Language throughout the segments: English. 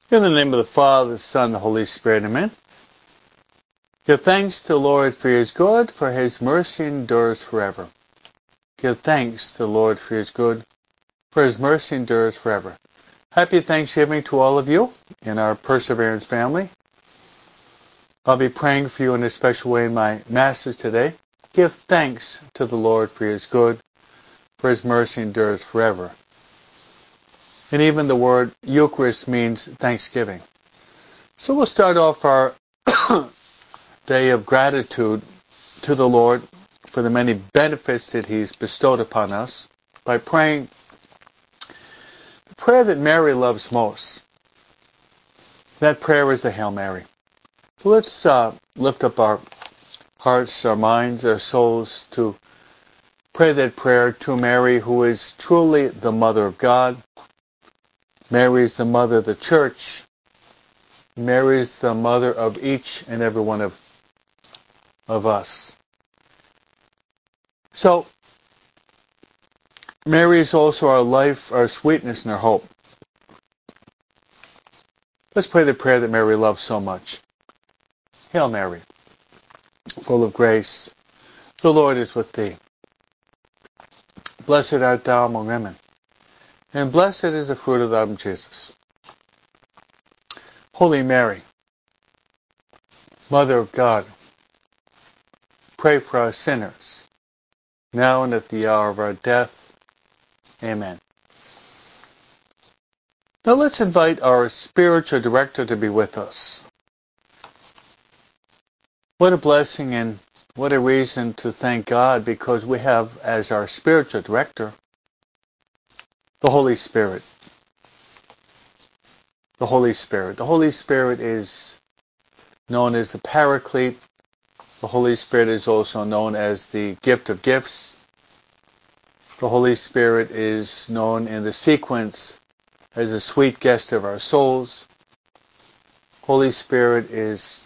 In the name of the Father, the Son, and the Holy Spirit, amen. Give thanks to the Lord for He is good, for His mercy endures forever. Give thanks to the Lord for He is good, for His mercy endures forever. Happy Thanksgiving to all of you in our Perseverance family. I'll be praying for you in a special way in my Masses today. Give thanks to the Lord for He is good, for His mercy endures forever. And even the word Eucharist means thanksgiving. So we'll start off our day of gratitude to the Lord for the many benefits that He's bestowed upon us by praying the prayer that Mary loves most. That prayer is the Hail Mary. So let's lift up our hearts, our minds, our souls to pray that prayer to Mary, who is truly the Mother of God. Mary is the Mother of the Church. Mary is the Mother of each and every one of us. So, Mary is also our life, our sweetness, and our hope. Let's pray the prayer that Mary loves so much. Hail Mary, full of grace, the Lord is with thee. Blessed art thou among women, and blessed is the fruit of thy womb, Jesus. Holy Mary, Mother of God, pray for us sinners, now and at the hour of our death. Amen. Now let's invite our spiritual director to be with us. What a blessing and what a reason to thank God, because we have as our spiritual director the Holy Spirit. The Holy Spirit. The Holy Spirit is known as the Paraclete. The Holy Spirit is also known as the gift of gifts. The Holy Spirit is known in the sequence as the sweet guest of our souls. Holy Spirit is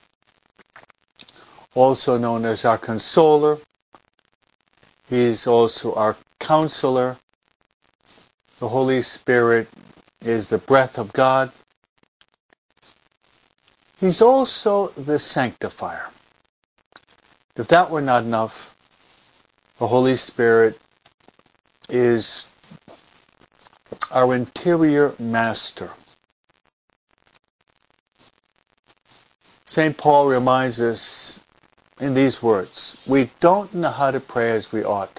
also known as our consoler. He is also our counselor. The Holy Spirit is the breath of God. He's also the sanctifier. If that were not enough, the Holy Spirit is our interior master. St. Paul reminds us in these words, we don't know how to pray as we ought.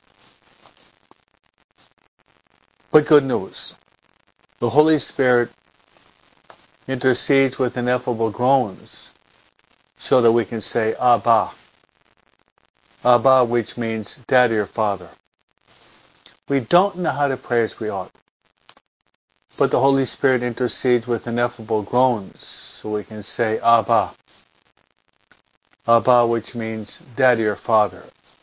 But good news, the Holy Spirit intercedes with ineffable groans so that we can say, Abba. Abba, which means Daddy or Father. We don't know how to pray as we ought. But the Holy Spirit intercedes with ineffable groans so we can say, Abba. Abba, which means Daddy or Father.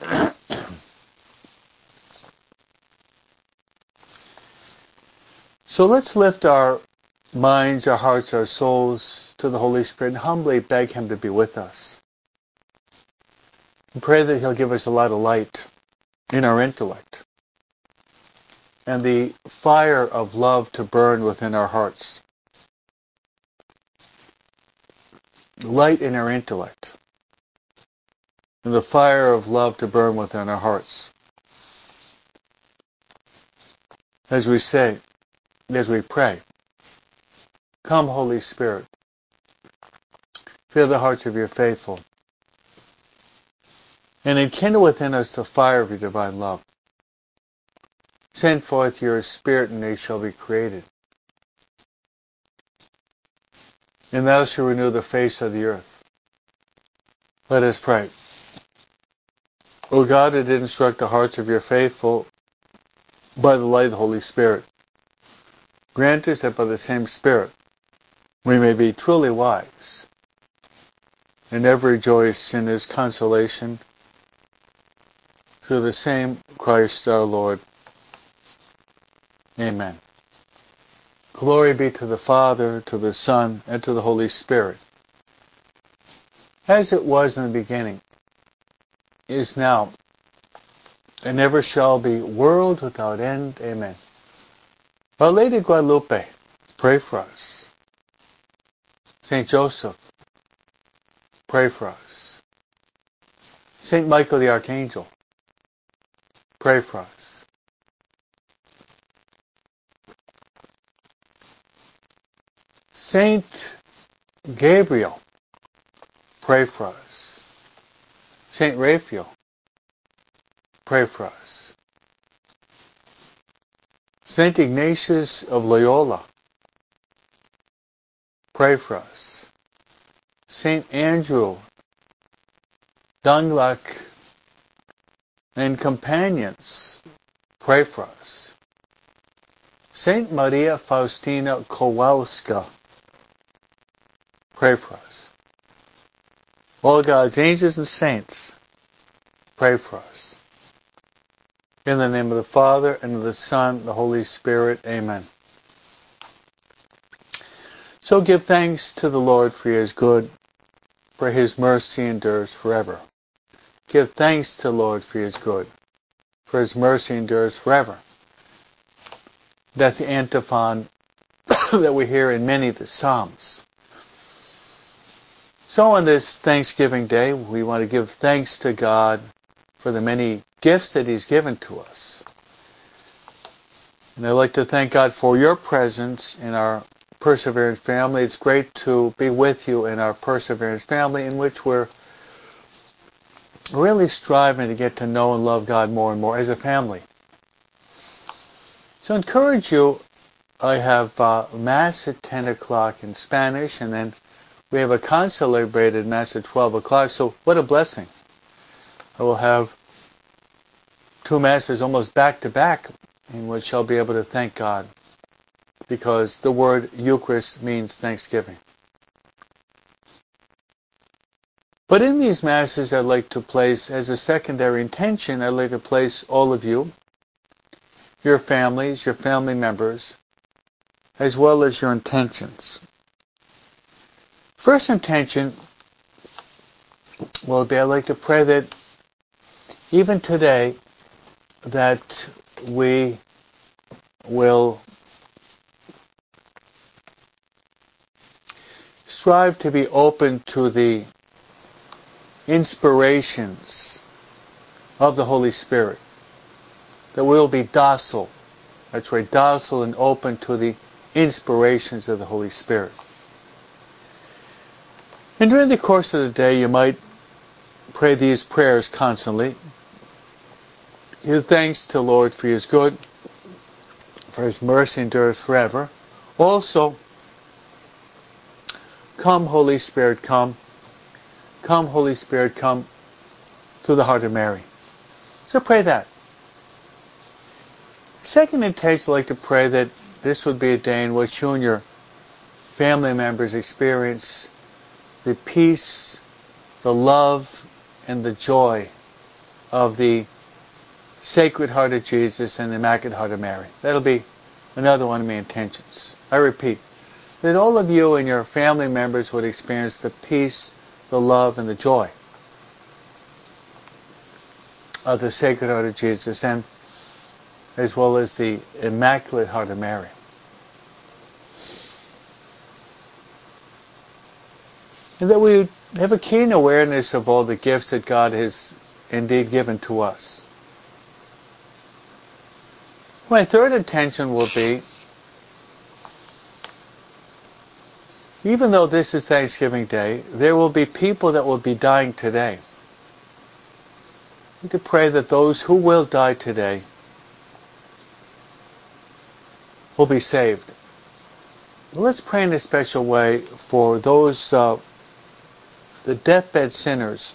So let's lift our minds, our hearts, our souls to the Holy Spirit and humbly beg Him to be with us. And pray that He'll give us a lot of light in our intellect and the fire of love to burn within our hearts. Light in our intellect and the fire of love to burn within our hearts. As we say, as we pray, come, Holy Spirit, fill the hearts of your faithful, and enkindle within us the fire of your divine love. Send forth your Spirit, and they shall be created. And thou shalt renew the face of the earth. Let us pray. O God, that did instruct the hearts of your faithful by the light of the Holy Spirit, grant us that by the same Spirit we may be truly wise and ever rejoice in His consolation through the same Christ our Lord. Amen. Glory be to the Father, to the Son, and to the Holy Spirit, as it was in the beginning, is now, and ever shall be, world without end. Amen. Our Lady Guadalupe, pray for us. Saint Joseph, pray for us. Saint Michael the Archangel, pray for us. Saint Gabriel, pray for us. Saint Raphael, pray for us. Saint Ignatius of Loyola, pray for us. Saint Andrew, Dunglac, and companions, pray for us. Saint Maria Faustina Kowalska, pray for us. All God's angels and saints, pray for us. In the name of the Father, and of the Son, and the Holy Spirit, amen. So give thanks to the Lord, for He is good, for His mercy endures forever. Give thanks to the Lord, for He is good, for His mercy endures forever. That's the antiphon that we hear in many of the Psalms. So on this Thanksgiving Day, we want to give thanks to God for the many gifts that He's given to us. And I'd like to thank God for your presence in our Perseverance family. It's great to be with you in our Perseverance family, in which we're really striving to get to know and love God more and more as a family. So I encourage you, I have Mass at 10 o'clock in Spanish, and then we have a concelebrated Mass at 12 o'clock, so what a blessing. I will have two Masses almost back to back, in which I'll be able to thank God, because the word Eucharist means thanksgiving. But in these Masses, I'd like to place, as a secondary intention, I'd like to place all of you, your families, your family members, as well as your intentions. First intention will be, I'd like to pray that even today, that we will strive to be open to the inspirations of the Holy Spirit. That we'll be docile. That's right, docile and open to the inspirations of the Holy Spirit. And during the course of the day, you might pray these prayers constantly. Give thanks to the Lord, for He is good, for His mercy endures forever. Also, come Holy Spirit, come. Come Holy Spirit, come, through the heart of Mary. So pray that. Second intention, I'd like to pray that this would be a day in which you and your family members experience the peace, the love, and the joy of the Sacred Heart of Jesus and the Immaculate Heart of Mary. That'll be another one of my intentions. I repeat, that all of you and your family members would experience the peace, the love, and the joy of the Sacred Heart of Jesus, and as well as the Immaculate Heart of Mary. And that we have a keen awareness of all the gifts that God has indeed given to us. My third intention will be, even though this is Thanksgiving Day, there will be people that will be dying today. I need to pray that those who will die today will be saved. Let's pray in a special way for those, the deathbed sinners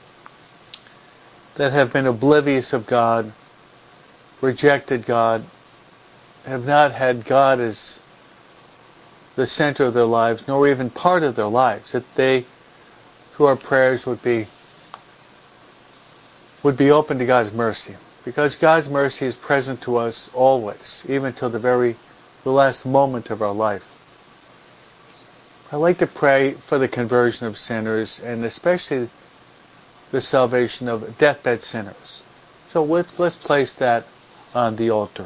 that have been oblivious of God, rejected God, have not had God as the center of their lives, nor even part of their lives, that they, through our prayers, would be open to God's mercy. Because God's mercy is present to us always, even till the last moment of our life. I'd like to pray for the conversion of sinners, and especially the salvation of deathbed sinners. So let's place that on the altar.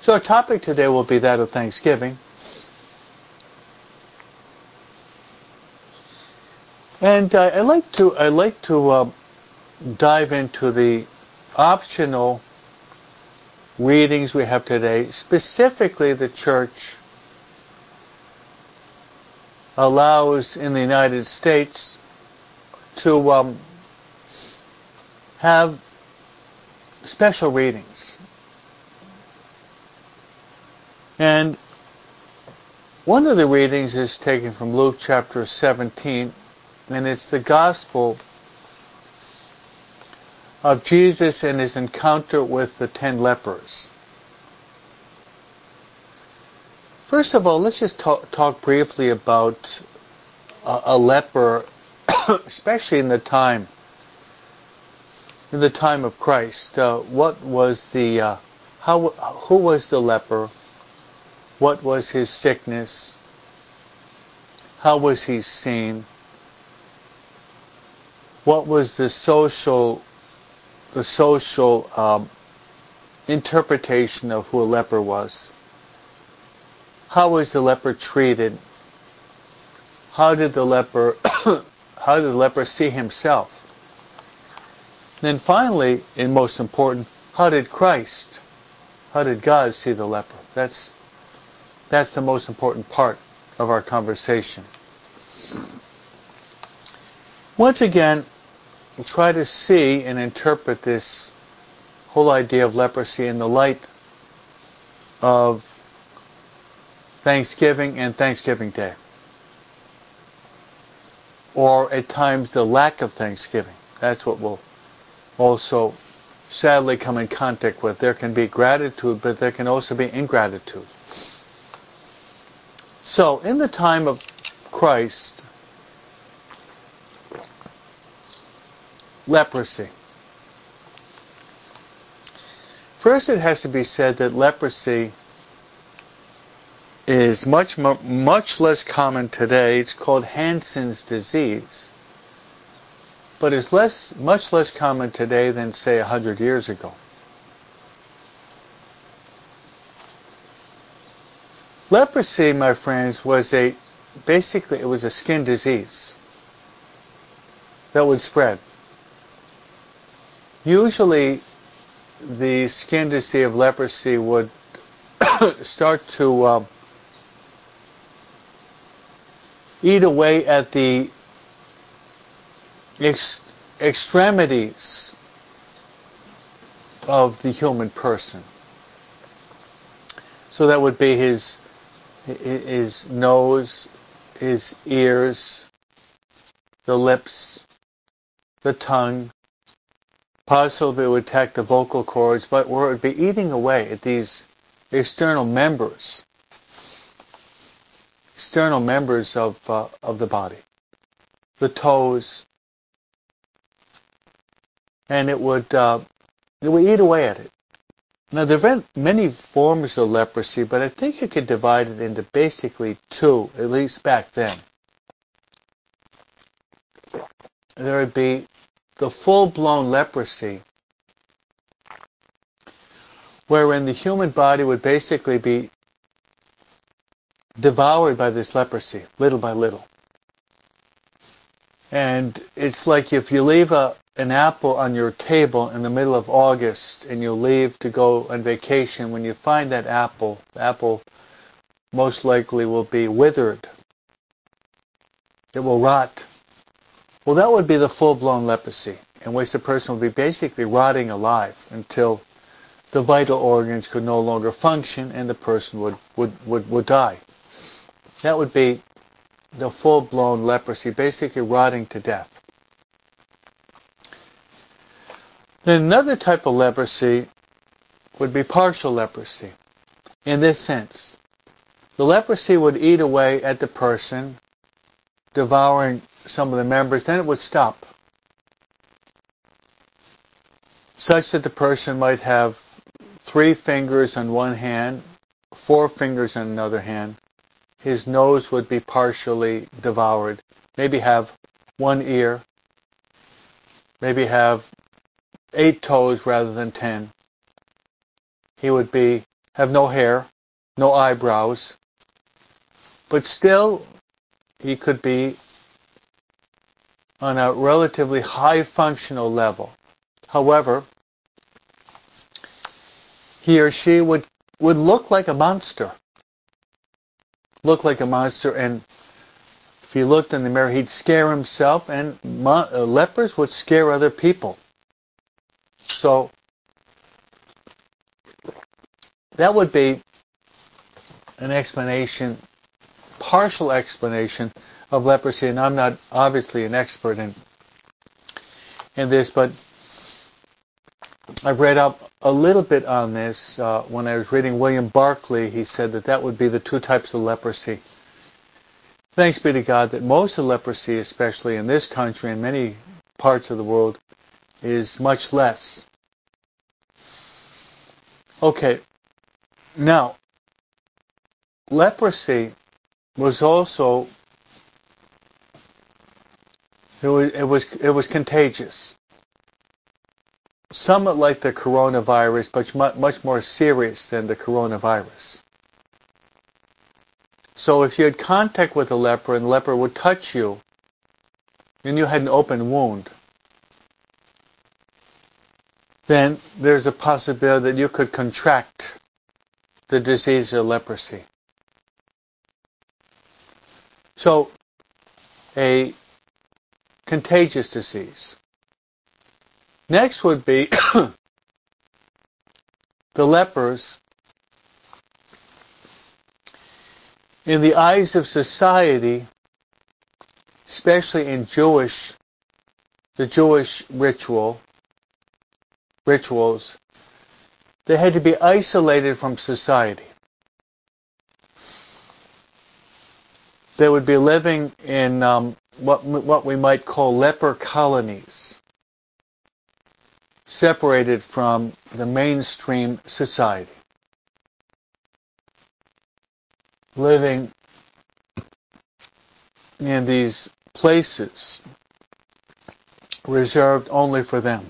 So our topic today will be that of Thanksgiving. And I like to dive into the optional readings we have today. Specifically, the Church allows in the United States to have special readings. And one of the readings is taken from Luke chapter 17, and it's the gospel of Jesus and his encounter with the 10 lepers. First of all, let's just talk briefly about a leper, especially in the time of Christ. What was the who was the leper? What was his sickness? How was he seen? What was the social interpretation of who a leper was? How was the leper treated? How did the leper see himself? Then finally, and most important, how did God see the leper? That's the most important part of our conversation. Once again, try to see and interpret this whole idea of leprosy in the light of Thanksgiving and Thanksgiving Day. Or at times the lack of Thanksgiving. That's what we'll also sadly come in contact with. There can be gratitude, but there can also be ingratitude. So, in the time of Christ, leprosy. First, it has to be said that leprosy is much less common today. It's called Hansen's disease, but it's much less common today than, say, 100 years ago. Leprosy, my friends, was basically a skin disease that would spread. Usually, the skin disease of leprosy would start to eat away at the extremities of the human person. So that would be his nose, his ears, the lips, the tongue. Possibly it would attack the vocal cords, but where it would be eating away at these external members of the body, the toes, and it would eat away at it. Now, there have been many forms of leprosy, but I think you could divide it into basically two, at least back then. There would be the full-blown leprosy, wherein the human body would basically be devoured by this leprosy, little by little. And it's like if you leave an apple on your table in the middle of August and you leave to go on vacation, when you find that apple, the apple most likely will be withered. It will rot. Well, that would be the full-blown leprosy, in which the person would be basically rotting alive until the vital organs could no longer function and the person would die. That would be the full-blown leprosy, basically rotting to death. Then another type of leprosy would be partial leprosy. In this sense, the leprosy would eat away at the person, devouring some of the members, then it would stop. Such that the person might have 3 fingers on one hand, 4 fingers on another hand. His nose would be partially devoured. Maybe have 1 ear. Maybe have 8 toes rather than 10. He would be have no hair, no eyebrows, but still he could be on a relatively high functional level. However, he or she would look like a monster. Look like a monster, and if he looked in the mirror, he'd scare himself, and lepers would scare other people. So that would be an explanation, partial explanation of leprosy, and I'm not obviously an expert in this, but I've read up a little bit on this. When I was reading William Barclay, he said that would be the two types of leprosy. Thanks be to God that most of leprosy, especially in this country and many parts of the world, is much less. Okay, now, leprosy was also, it was contagious. Somewhat like the coronavirus, but much more serious than the coronavirus. So if you had contact with a leper and the leper would touch you, and you had an open wound, then there's a possibility that you could contract the disease of leprosy. So, a contagious disease. Next would be the lepers. In the eyes of society, especially in the Jewish rituals, they had to be isolated from society. They would be living in what we might call leper colonies, separated from the mainstream society, living in these places reserved only for them.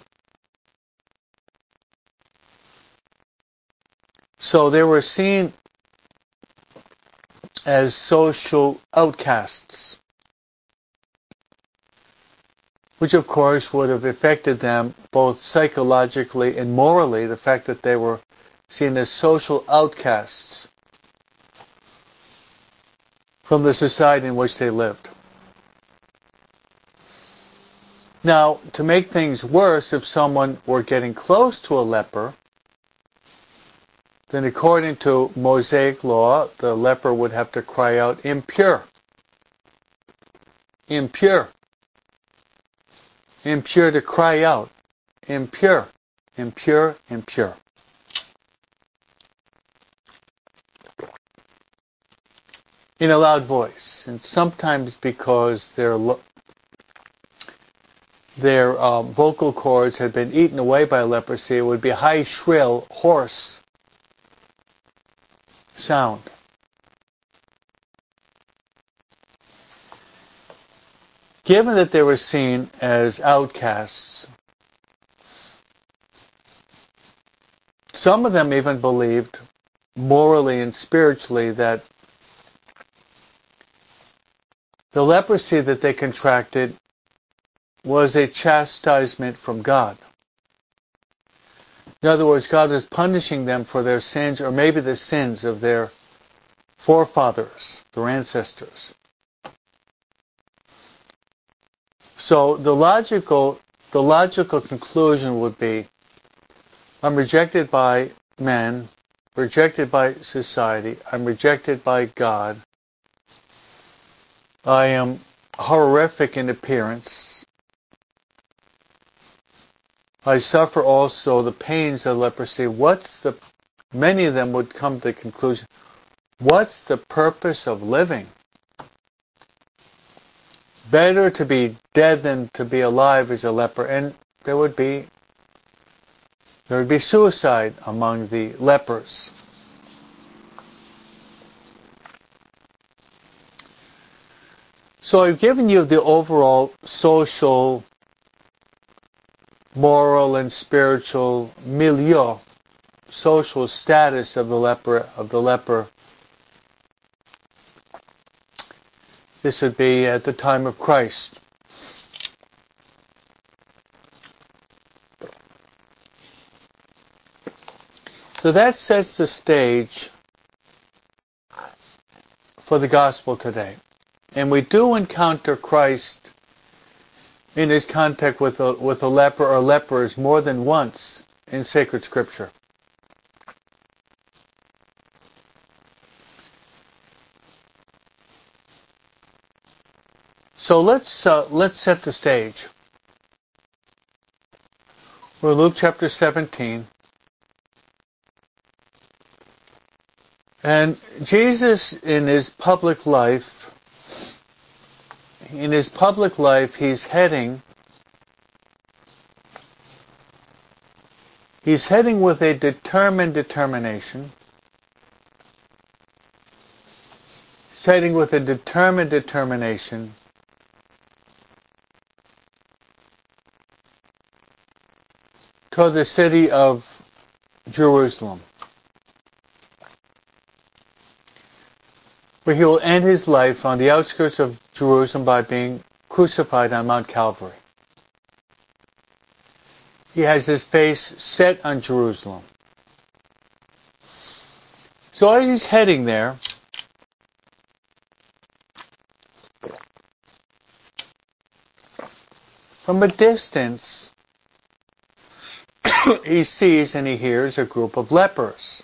So they were seen as social outcasts, which of course would have affected them both psychologically and morally, the fact that they were seen as social outcasts from the society in which they lived. Now, to make things worse, if someone were getting close to a leper, then according to Mosaic law, the leper would have to cry out, "Impure! Impure!" Impure, to cry out. Impure! Impure! Impure! In a loud voice, and sometimes because their vocal cords had been eaten away by leprosy, it would be high, shrill, hoarse sound. Given that they were seen as outcasts, some of them even believed, morally and spiritually, that the leprosy that they contracted was a chastisement from God. In other words, God was punishing them for their sins, or maybe the sins of their forefathers, their ancestors. So the logical conclusion would be, I'm rejected by men, rejected by society, I'm rejected by God, I am horrific in appearance, I suffer also the pains of leprosy. Many of them would come to the conclusion, what's the purpose of living? Better to be dead than to be alive as a leper. And there would be suicide among the lepers. So I've given you the overall social, moral, and spiritual milieu social status of the leper. This would be at the time of Christ. So that sets the stage for the gospel today. And we do encounter Christ in his contact with a leper or lepers more than once in sacred scripture. So let's set the stage. We're Luke chapter 17. And Jesus in his public life, he's heading with a determined determination. He's heading with a determined determination toward the city of Jerusalem, where he will end his life on the outskirts of Jerusalem by being crucified on Mount Calvary. He has his face set on Jerusalem. So as he's heading there, from a distance, he sees and he hears a group of lepers.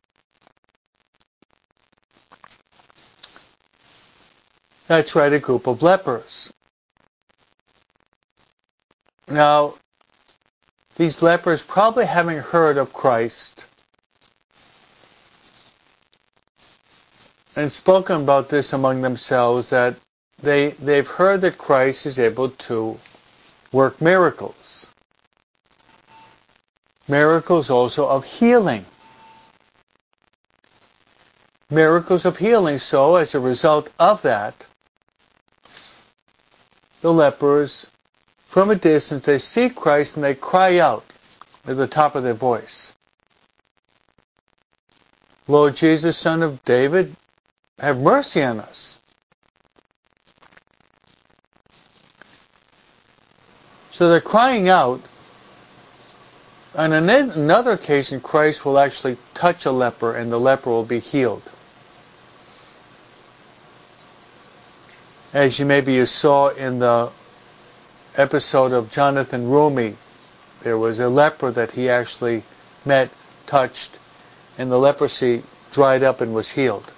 That's right, a group of lepers. Now, these lepers, probably having heard of Christ and spoken about this among themselves, that they've heard that Christ is able to work miracles. Miracles also of healing. Miracles of healing. So as a result of that, the lepers, from a distance, they see Christ and they cry out at the top of their voice, "Lord Jesus, Son of David, have mercy on us." So they're crying out. On another occasion, Christ will actually touch a leper and the leper will be healed. As you saw in the episode of Jonathan Rumi, there was a leper that he actually met, touched, and the leprosy dried up and was healed.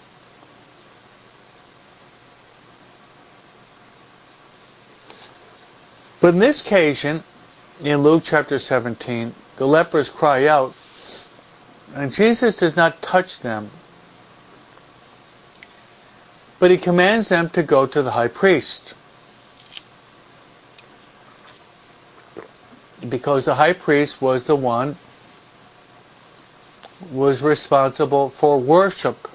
But in this occasion, in Luke chapter 17, the lepers cry out, and Jesus does not touch them, but he commands them to go to the high priest. Because the high priest was the one was responsible for worship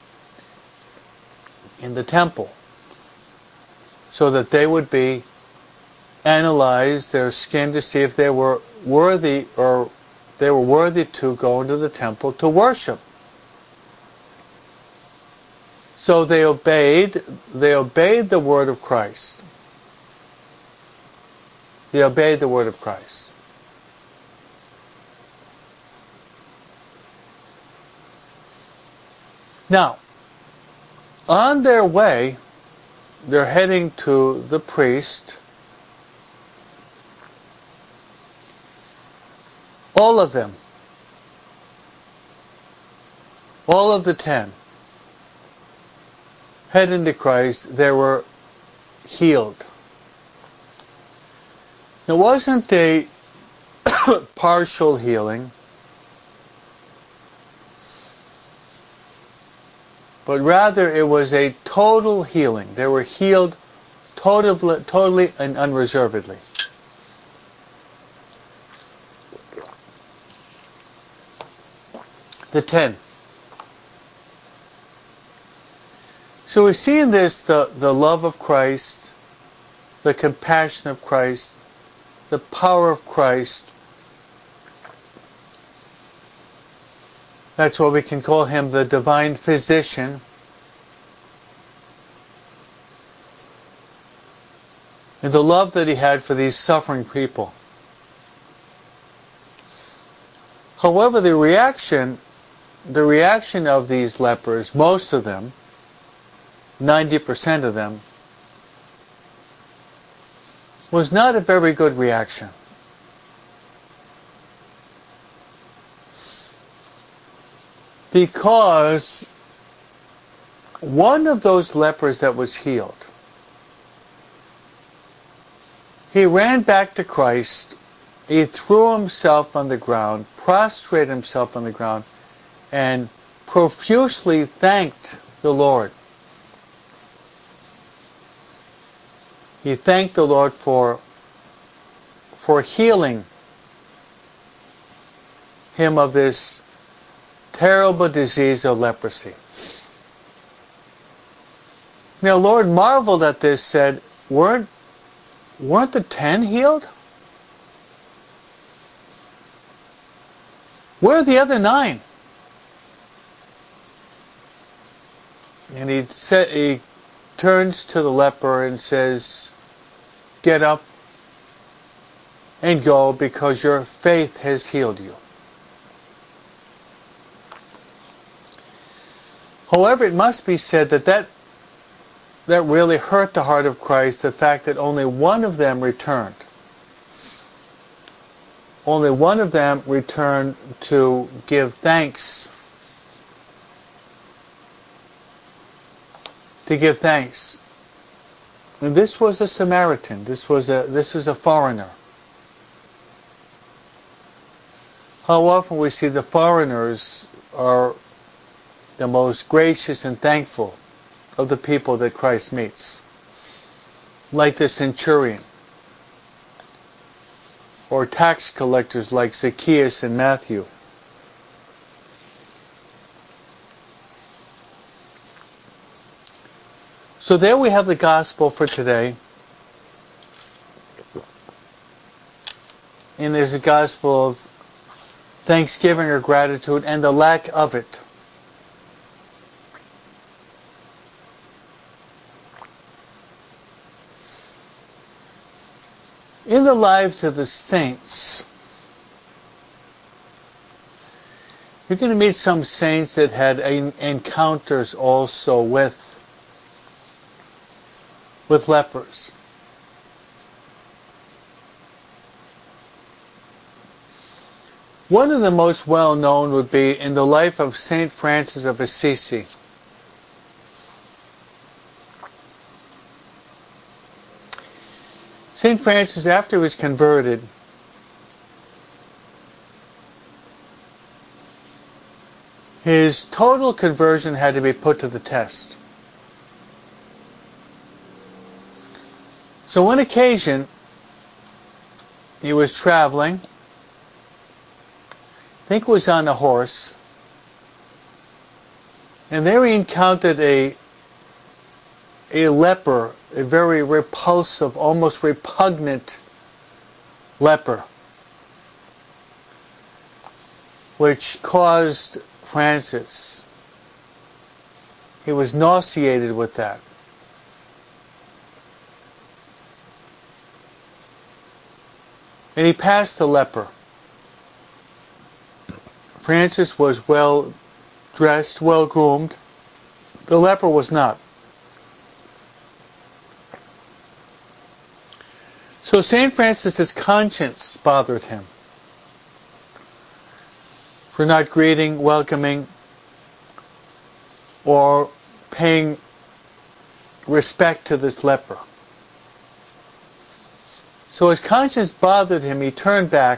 in the temple, so that they would be analyzed, their skin, to see if they were worthy to go into the temple to worship. So they obeyed the word of Christ. They obeyed the word of Christ. Now, on their way, they're heading to the priest. All of them. All of the 10. Heading to Christ, they were healed. It wasn't a partial healing, but rather it was a total healing. They were healed totally and unreservedly. The 10. So we see in this the love of Christ, the compassion of Christ, the power of Christ. That's why we can call him the divine physician. And the love that he had for these suffering people. However, the reaction of these lepers, most of them, 90% of them, was not a very good reaction. Because one of those lepers that was healed, he ran back to Christ, he threw himself on the ground, prostrated himself on the ground, and profusely thanked the Lord. He thanked the Lord for healing him of this terrible disease of leprosy. Now, Lord marveled at this, said, weren't the 10 healed? Where are the other 9? And he turns to the leper and says, get up and go, because your faith has healed you. However, it must be said that really hurt the heart of Christ, the fact that only one of them returned. Only one of them returned to give thanks. To give thanks. And this was a Samaritan. This was a foreigner. How often we see the foreigners are the most gracious and thankful of the people that Christ meets. Like the centurion. Or tax collectors like Zacchaeus and Matthew. So there we have the gospel for today. And there's a gospel of thanksgiving or gratitude and the lack of it. In the lives of the saints, you're going to meet some saints that had encounters also with lepers. One of the most well known would be in the life of Saint Francis of Assisi. Saint Francis, after he was converted, his total conversion had to be put to the test. So one occasion, he was traveling, I think it was on a horse, and there he encountered a leper, a very repulsive, almost repugnant leper, which caused Francis, he was nauseated with that. And he passed the leper. Francis was well dressed, well groomed. The leper was not. So St. Francis's conscience bothered him for not greeting, welcoming, or paying respect to this leper. So his conscience bothered him. He turned back.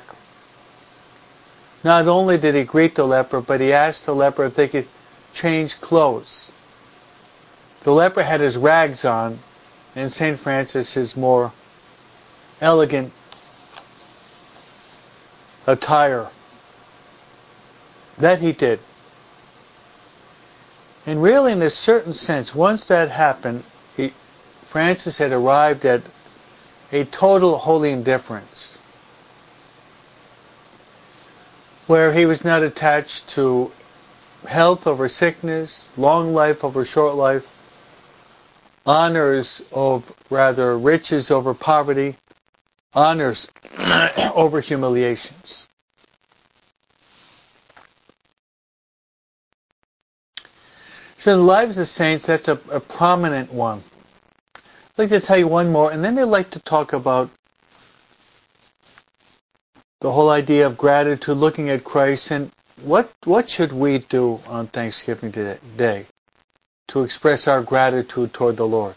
Not only did he greet the leper, but he asked the leper if they could change clothes. The leper had his rags on, and St. Francis his more elegant attire. That he did. And really, in a certain sense, once that happened, Francis had arrived at a total holy indifference, where he was not attached to health over sickness, long life over short life, honors of rather riches over poverty, honors over humiliations. So in the lives of saints, that's a prominent one. I'd like to tell you one more, and then I'd like to talk about the whole idea of gratitude, looking at Christ, and what should we do on Thanksgiving Day to express our gratitude toward the Lord.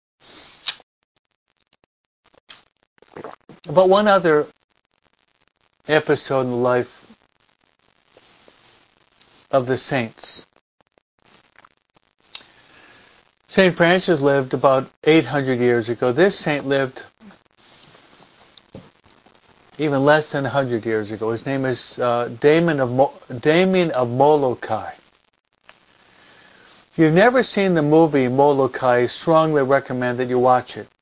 But one other episode in the life of the saints. St. Francis lived about 800 years ago. This saint lived even less than 100 years ago. His name is Damien of Molokai. If you've never seen the movie Molokai, I strongly recommend that you watch it.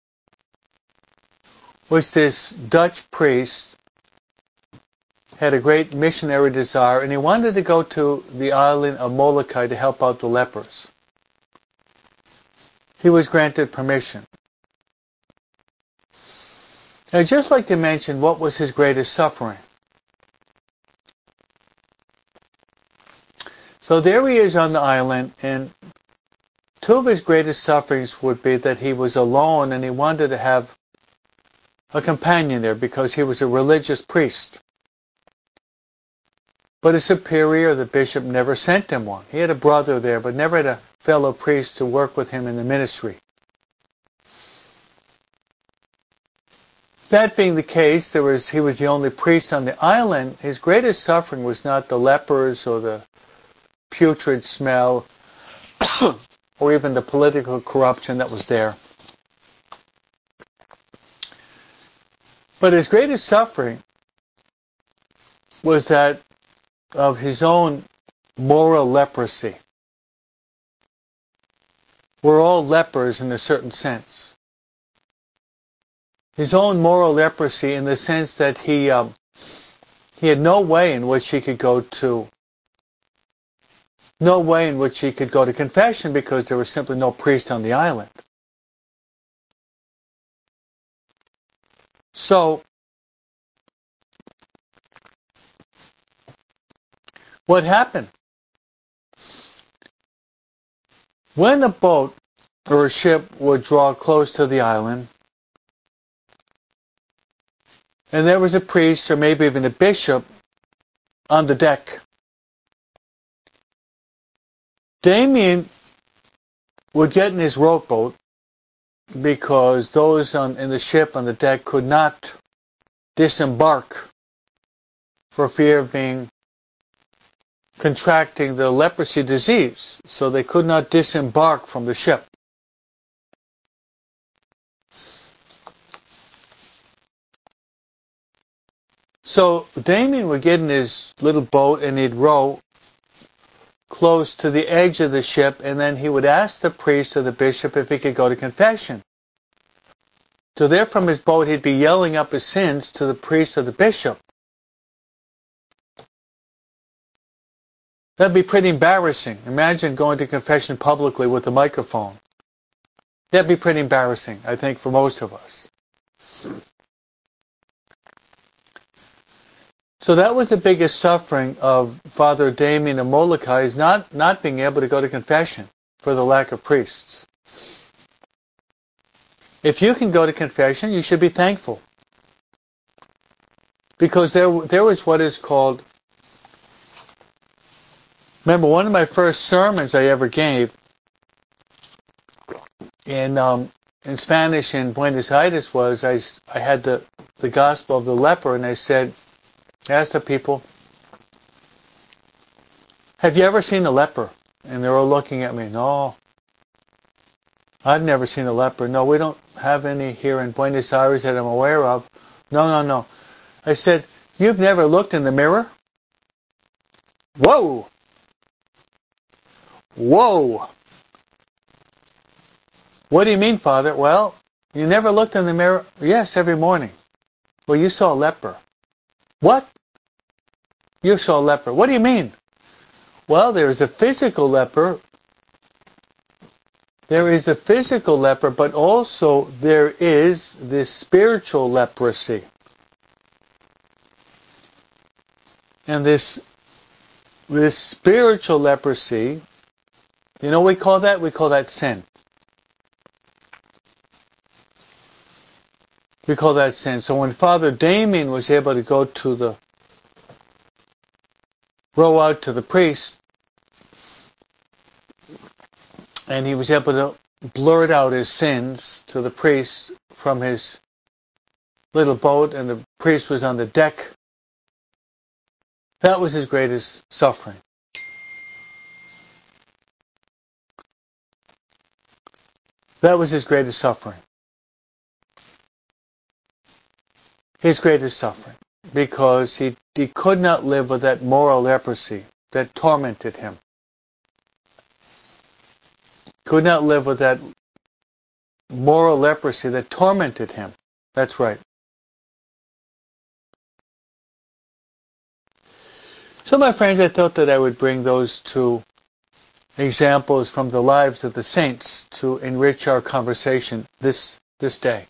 Was this Dutch priest had a great missionary desire, and he wanted to go to the island of Molokai to help out the lepers. He was granted permission. I'd just like to mention what was his greatest suffering. So there he is on the island, and two of his greatest sufferings would be that he was alone and he wanted to have a companion there because he was a religious priest. But his superior, the bishop, never sent him one. He had a brother there, but never had a fellow priest to work with him in the ministry. That being the case, he was the only priest on the island. His greatest suffering was not the lepers or the putrid smell or even the political corruption that was there. But his greatest suffering was that of his own moral leprosy. We're all lepers in a certain sense. His own moral leprosy in the sense that he had no way in which he could go to confession because there was simply no priest on the island. So, what happened? When a boat or a ship would draw close to the island, and there was a priest or maybe even a bishop on the deck, Damien would get in his rowboat because those in the ship on the deck could not disembark for fear of contracting the leprosy disease. So they could not disembark from the ship. So Damien would get in his little boat and he'd row close to the edge of the ship, and then he would ask the priest or the bishop if he could go to confession. So there from his boat he'd be yelling up his sins to the priest or the bishop. That'd be pretty embarrassing. Imagine going to confession publicly with a microphone. That'd be pretty embarrassing, I think, for most of us. So that was the biggest suffering of Father Damien of Molokai, is not being able to go to confession for the lack of priests. If you can go to confession, you should be thankful. Because there was what is called, remember one of my first sermons I ever gave in Spanish in Buenos Aires was, I had the gospel of the leper, and I asked the people, have you ever seen a leper? And they're all looking at me. No, I've never seen a leper. No, we don't have any here in Buenos Aires that I'm aware of. No. I said, you've never looked in the mirror? Whoa! What do you mean, Father? Well, you never looked in the mirror? Yes, every morning. Well, you saw a leper. What? You saw a leper. What do you mean? Well, there is a physical leper. There is a physical leper, but also there is this spiritual leprosy. And this spiritual leprosy, you know what we call that? We call that sin. We call that sin. So when Father Damien was able to row out to the priest, and he was able to blurt out his sins to the priest from his little boat, and the priest was on the deck, that was his greatest suffering. That was his greatest suffering. His greatest suffering. Because he could not live with that moral leprosy that tormented him. Could not live with that moral leprosy that tormented him. That's right. So my friends, I thought that I would bring those two examples from the lives of the saints to enrich our conversation this day.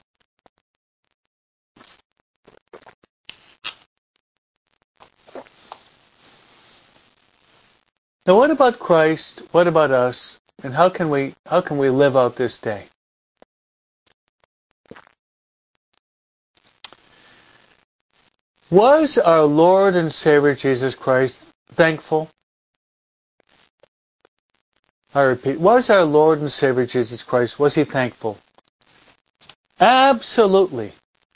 Now what about Christ? What about us? And how can we live out this day? Was our Lord and Savior Jesus Christ thankful? I repeat, was our Lord and Savior Jesus Christ, was he thankful? Absolutely.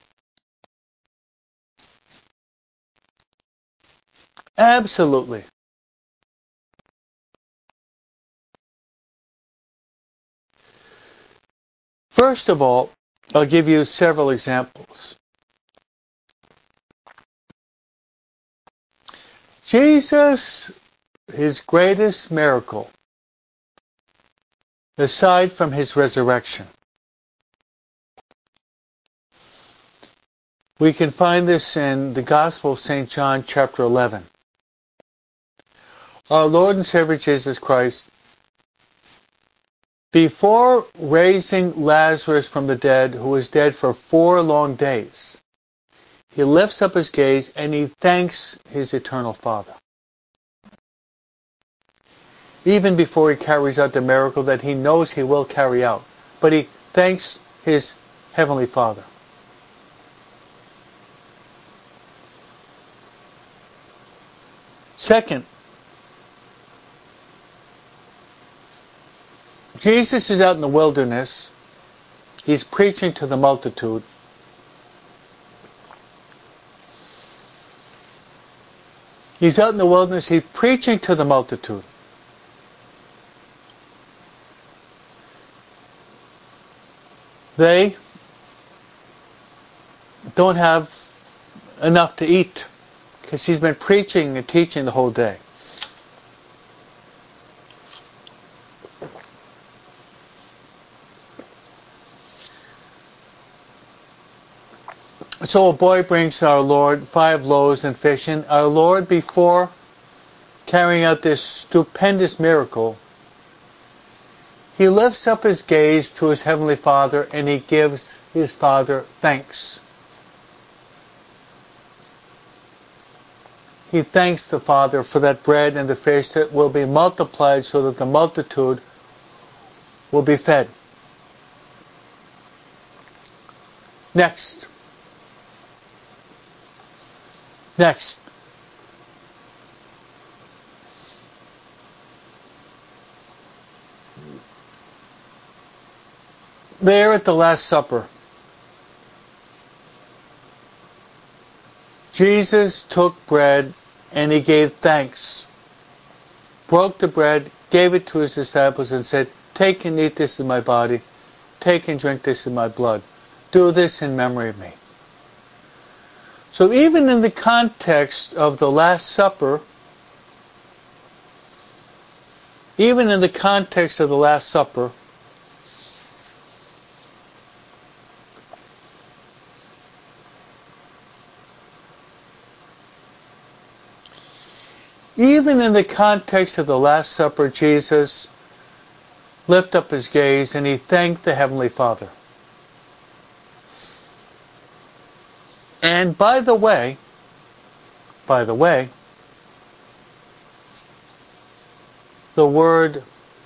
Absolutely. First of all, I'll give you several examples. Jesus, his greatest miracle, aside from his resurrection. We can find this in the Gospel of St. John, chapter 11. Our Lord and Savior Jesus Christ, before raising Lazarus from the dead, who was dead for 4 long days, he lifts up his gaze and he thanks his eternal Father. Even before he carries out the miracle that he knows he will carry out. But he thanks his Heavenly Father. Second, Jesus is out in the wilderness. He's preaching to the multitude. He's out in the wilderness. He's preaching to the multitude. They don't have enough to eat because he's been preaching and teaching the whole day. So a boy brings our Lord 5 loaves and fish, and our Lord, before carrying out this stupendous miracle, he lifts up his gaze to his Heavenly Father and he gives his Father thanks. He thanks the Father for that bread and the fish that will be multiplied so that the multitude will be fed. Next. There at the Last Supper, Jesus took bread and he gave thanks, broke the bread, gave it to his disciples and said, "Take and eat, this is my body. Take and drink, this is my blood. Do this in memory of me." So even in the context of the Last Supper, Even in the context of the Last Supper, Jesus lifted up his gaze and he thanked the Heavenly Father. And by the way, the word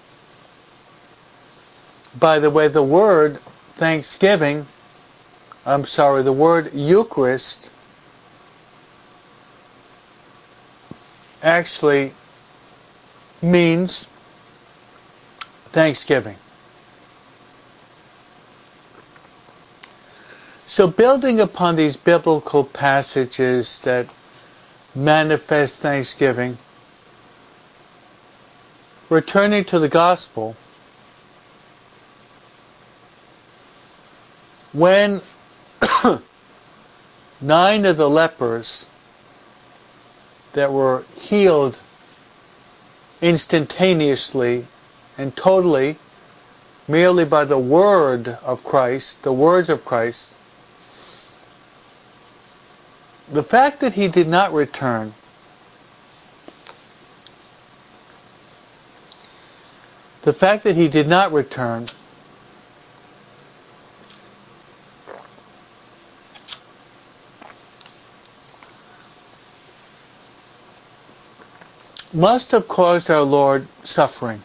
Thanksgiving, the word Eucharist actually means Thanksgiving. So building upon these biblical passages that manifest Thanksgiving, returning to the gospel, when 9 of the lepers that were healed instantaneously and totally merely by the word of Christ, the words of Christ, the fact that he did not return must have caused our Lord suffering.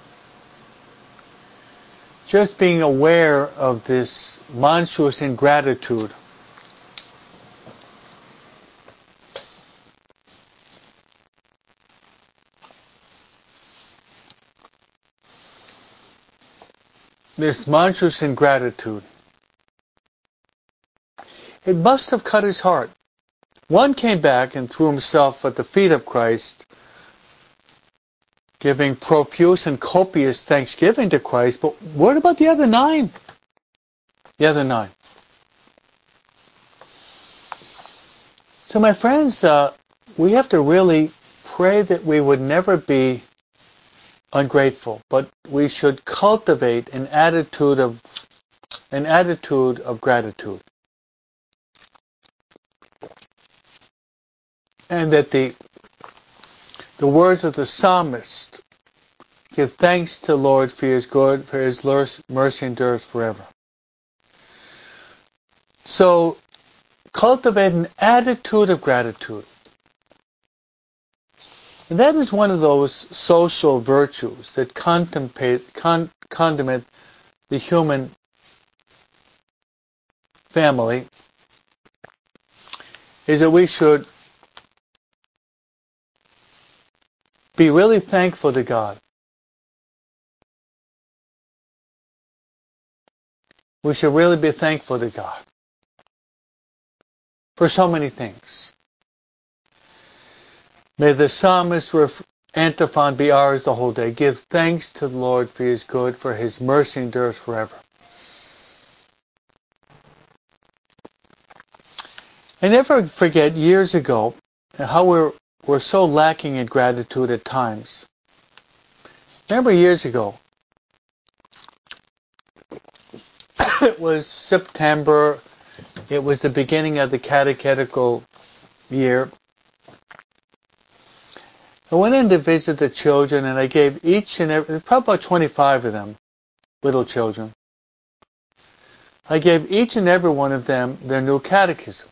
Just being aware of this monstrous ingratitude. This monstrous ingratitude. It must have cut his heart. One came back and threw himself at the feet of Christ, giving profuse and copious thanksgiving to Christ. But what about the other 9? The other 9. So my friends, we have to really pray that we would never be ungrateful, but we should cultivate an attitude of gratitude. And that the words of the psalmist, give thanks to the Lord for he is good, for his mercy endures forever. So cultivate an attitude of gratitude. And that is one of those social virtues that condiment the human family, is that we should be really thankful to God. We should really be thankful to God for so many things. May the psalmist antiphon be ours the whole day. Give thanks to the Lord for he is good, for his mercy endures forever. I never forget years ago how we're so lacking in gratitude at times. Remember years ago, it was September, it was the beginning of the catechetical year. I went in to visit the children and I gave each and every, probably about 25 of them, little children. I gave each and every one of them their new catechism.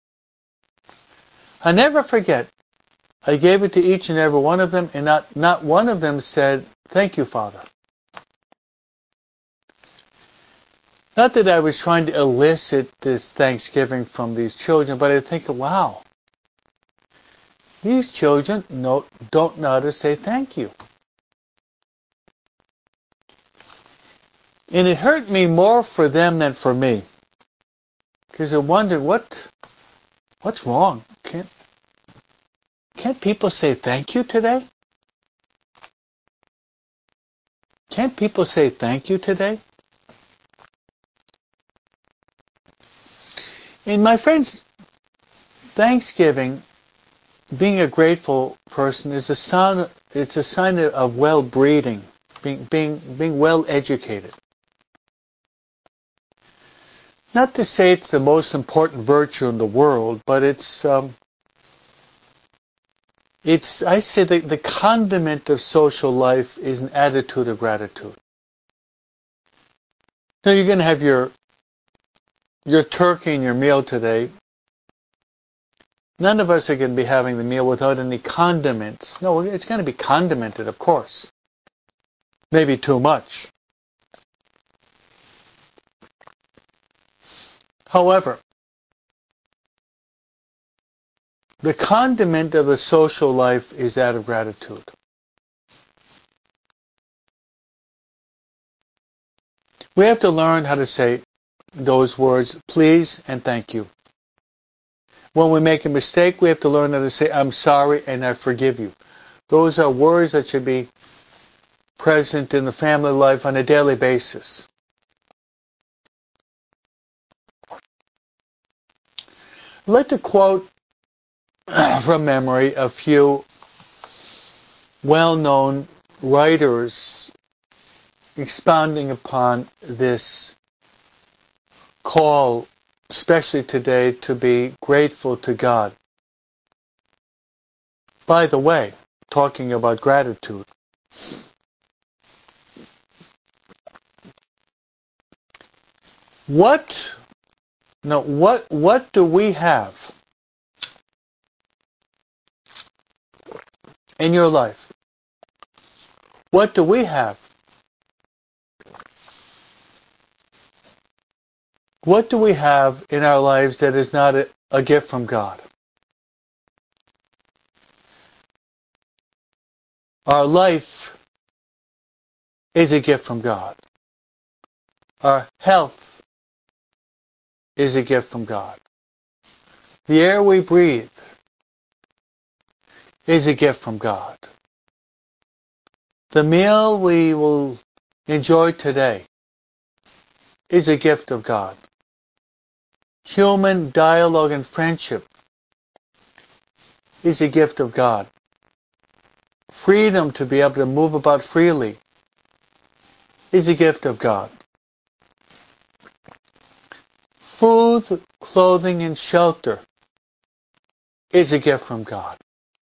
I never forget, I gave it to each and every one of them and not one of them said, "Thank you, Father." Not that I was trying to elicit this thanksgiving from these children, but I think, wow, these children don't know how to say thank you. And it hurt me more for them than for me. Because I wondered, what's wrong? Can't people say thank you today? Can't people say thank you today? And my friends, Thanksgiving, being a grateful person, is a sign. It's a sign of well-breeding, being well-educated. Not to say it's the most important virtue in the world, but it's I say that the condiment of social life is an attitude of gratitude. Now you're going to have your turkey and your meal today. None of us are going to be having the meal without any condiments. No, it's going to be condimented, of course. Maybe too much. However, the condiment of the social life is that of gratitude. We have to learn how to say those words, please and thank you. When we make a mistake, we have to learn how to say, I'm sorry and I forgive you. Those are words that should be present in the family life on a daily basis. I'd like to quote from memory a few well-known writers expounding upon this call, especially today, to be grateful to God. By the way, talking about gratitude, what do we have in your life? What do we have? What do we have in our lives that is not a gift from God? Our life is a gift from God. Our health is a gift from God. The air we breathe is a gift from God. The meal we will enjoy today is a gift of God. Human dialogue and friendship is a gift of God. Freedom to be able to move about freely is a gift of God. Food, clothing, and shelter is a gift from God.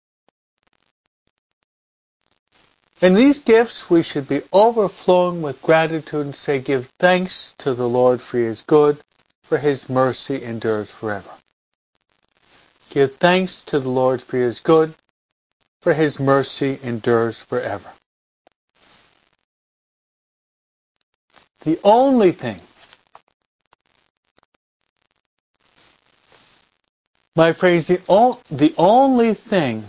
In these gifts, we should be overflowing with gratitude and say, give thanks to the Lord for He is good, for His mercy endures forever. Give thanks to the Lord for He is good, for His mercy endures forever. The only thing, my friends, the only thing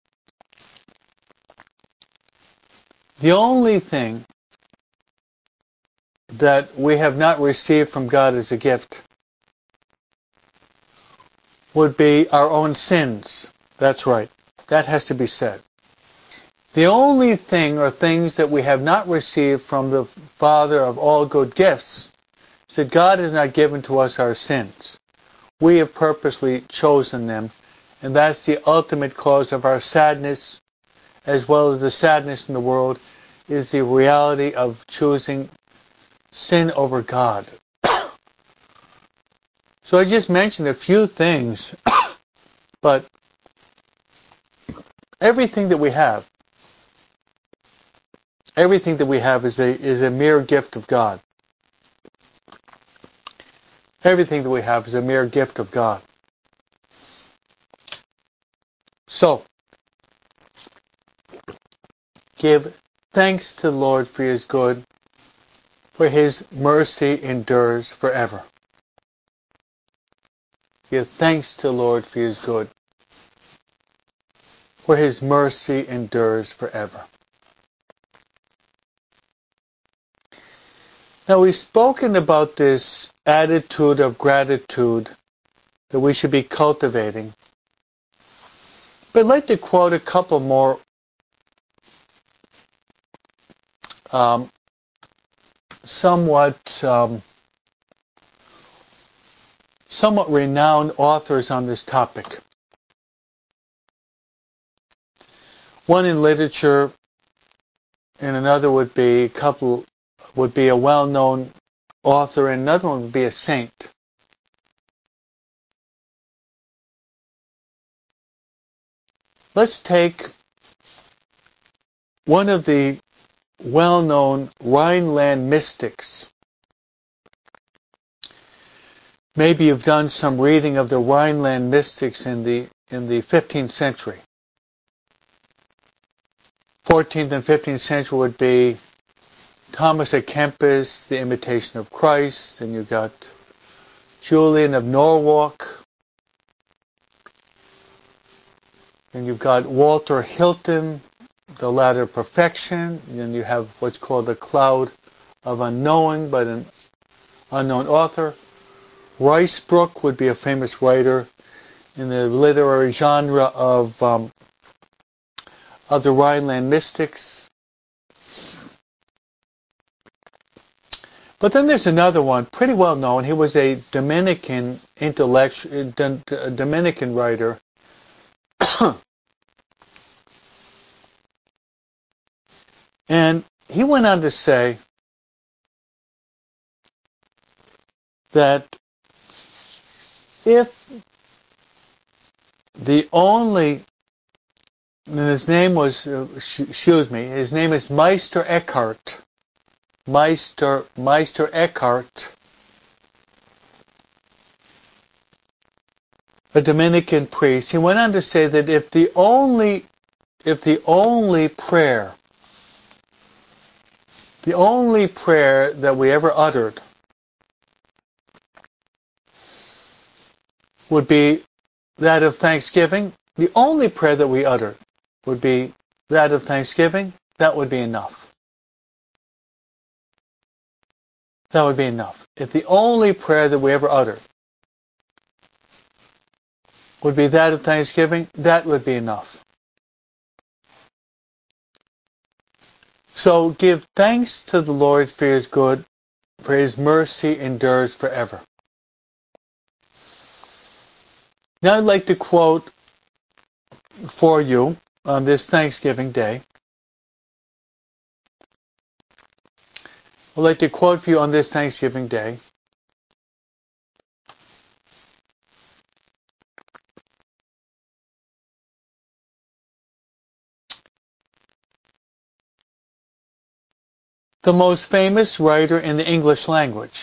that we have not received from God as a gift would be our own sins. That's right. That has to be said. The only thing or things that we have not received from the Father of all good gifts is that God has not given to us our sins. We have purposely chosen them, and that's the ultimate cause of our sadness, as well as the sadness in the world, is the reality of choosing sin over God. So I just mentioned a few things, but everything that we have is a mere gift of God. Everything that we have is a mere gift of God. So, give thanks to the Lord for He is good, for His mercy endures forever. Give thanks to the Lord for He is good, for His mercy endures forever. Now we've spoken about this attitude of gratitude that we should be cultivating. But I'd like to quote a couple more somewhat renowned authors on this topic. One in literature, and another would be a well-known author, and another one would be a saint. Let's take one of the well-known Rhineland mystics. Maybe you've done some reading of the Rhineland mystics in the 15th century. 14th and 15th century would be Thomas à Kempis, The Imitation of Christ. Then you've got Julian of Norwalk. Then you've got Walter Hilton, The Ladder of Perfection. And then you have what's called the Cloud of Unknowing by an unknown author. Ruysbroeck would be a famous writer in the literary genre of the Rhineland mystics. But then there's another one, pretty well known. He was a Dominican Dominican writer. And he went on to say that if the only, and his name was, his name is Meister Eckhart. Meister Eckhart, a Dominican priest. He went on to say that if the only prayer that we ever uttered would be that of thanksgiving, the only prayer that we utter would be that of thanksgiving, that would be enough. That would be enough. If the only prayer that we ever utter would be that of thanksgiving, that would be enough. So give thanks to the Lord for His good, for His mercy endures forever. Now I'd like to quote for you on this Thanksgiving Day. I'd like to quote for you on this Thanksgiving Day the most famous writer in the English language.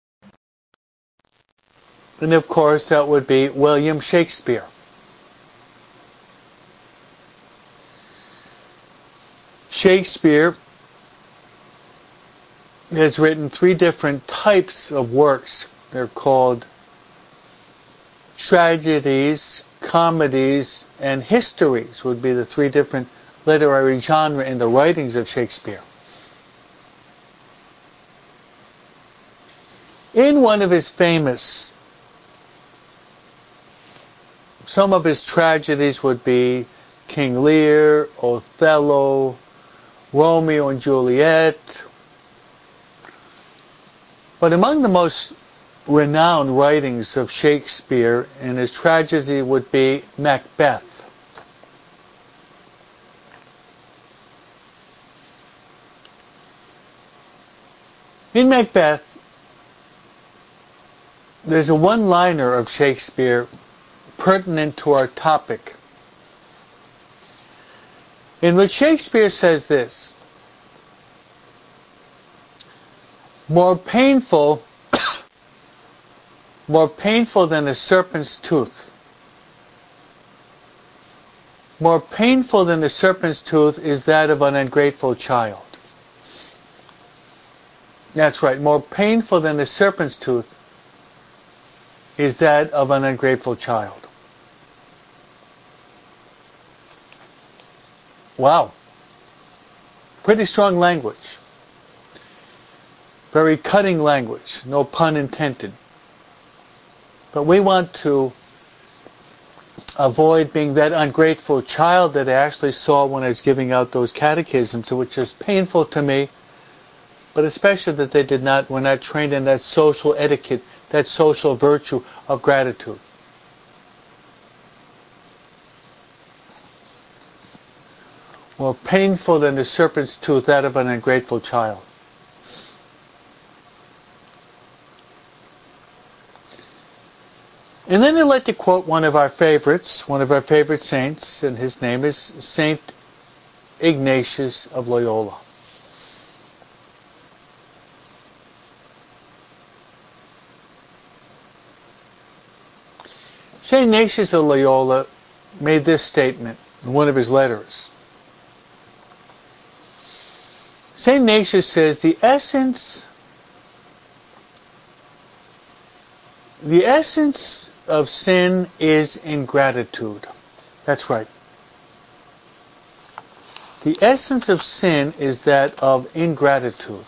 And of course that would be William Shakespeare. Shakespeare has written 3 different types of works. They're called tragedies, comedies, and histories would be the 3 different literary genres in the writings of Shakespeare. In one of his famous, some of his tragedies would be King Lear, Othello, Romeo and Juliet. But among the most renowned writings of Shakespeare in his tragedy would be Macbeth. In Macbeth, there's a one-liner of Shakespeare pertinent to our topic, in which Shakespeare says this: more painful than a serpent's tooth. More painful than a serpent's tooth is that of an ungrateful child. That's right, more painful than a serpent's tooth is that of an ungrateful child. Wow. Pretty strong language. Very cutting language, no pun intended. But we want to avoid being that ungrateful child that I actually saw when I was giving out those catechisms, which is painful to me, but especially that they were not trained in that social etiquette, that social virtue of gratitude. More painful than the serpent's tooth, that of an ungrateful child. And then I'd like to quote one of our favorite saints, and his name is Saint Ignatius of Loyola. Saint Ignatius of Loyola made this statement in one of his letters. Saint Ignatius says, the essence of sin is ingratitude. That's right. The essence of sin is that of ingratitude.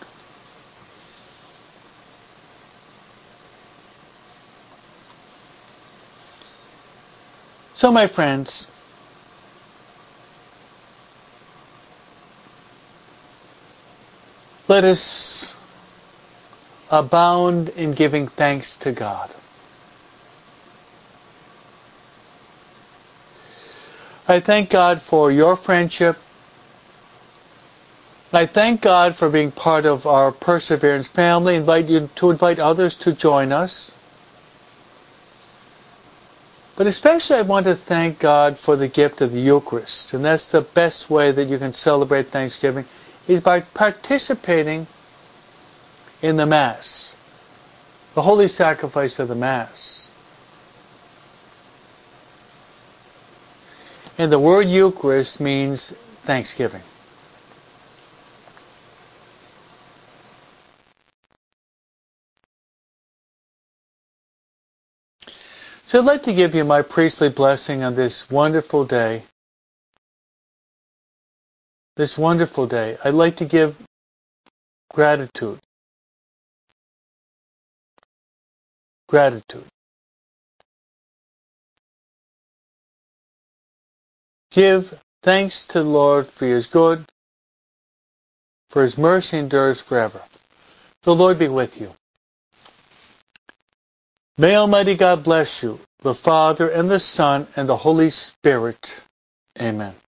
So, my friends, let us abound in giving thanks to God. I thank God for your friendship. I thank God for being part of our Perseverance family. I invite you to invite others to join us. But especially I want to thank God for the gift of the Eucharist. And that's the best way that you can celebrate Thanksgiving, is by participating in the Mass, the holy sacrifice of the Mass. And the word Eucharist means thanksgiving. So I'd like to give you my priestly blessing on this wonderful day. This wonderful day. I'd like to give gratitude. Gratitude. Give thanks to the Lord, for He is good, for His mercy endures forever. The Lord be with you. May Almighty God bless you, the Father and the Son and the Holy Spirit. Amen.